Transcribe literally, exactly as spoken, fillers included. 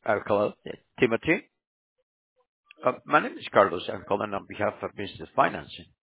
Uh, Hello, uh, Timothy. Uh, My name is Carlos. I'm calling on behalf of Business Financing.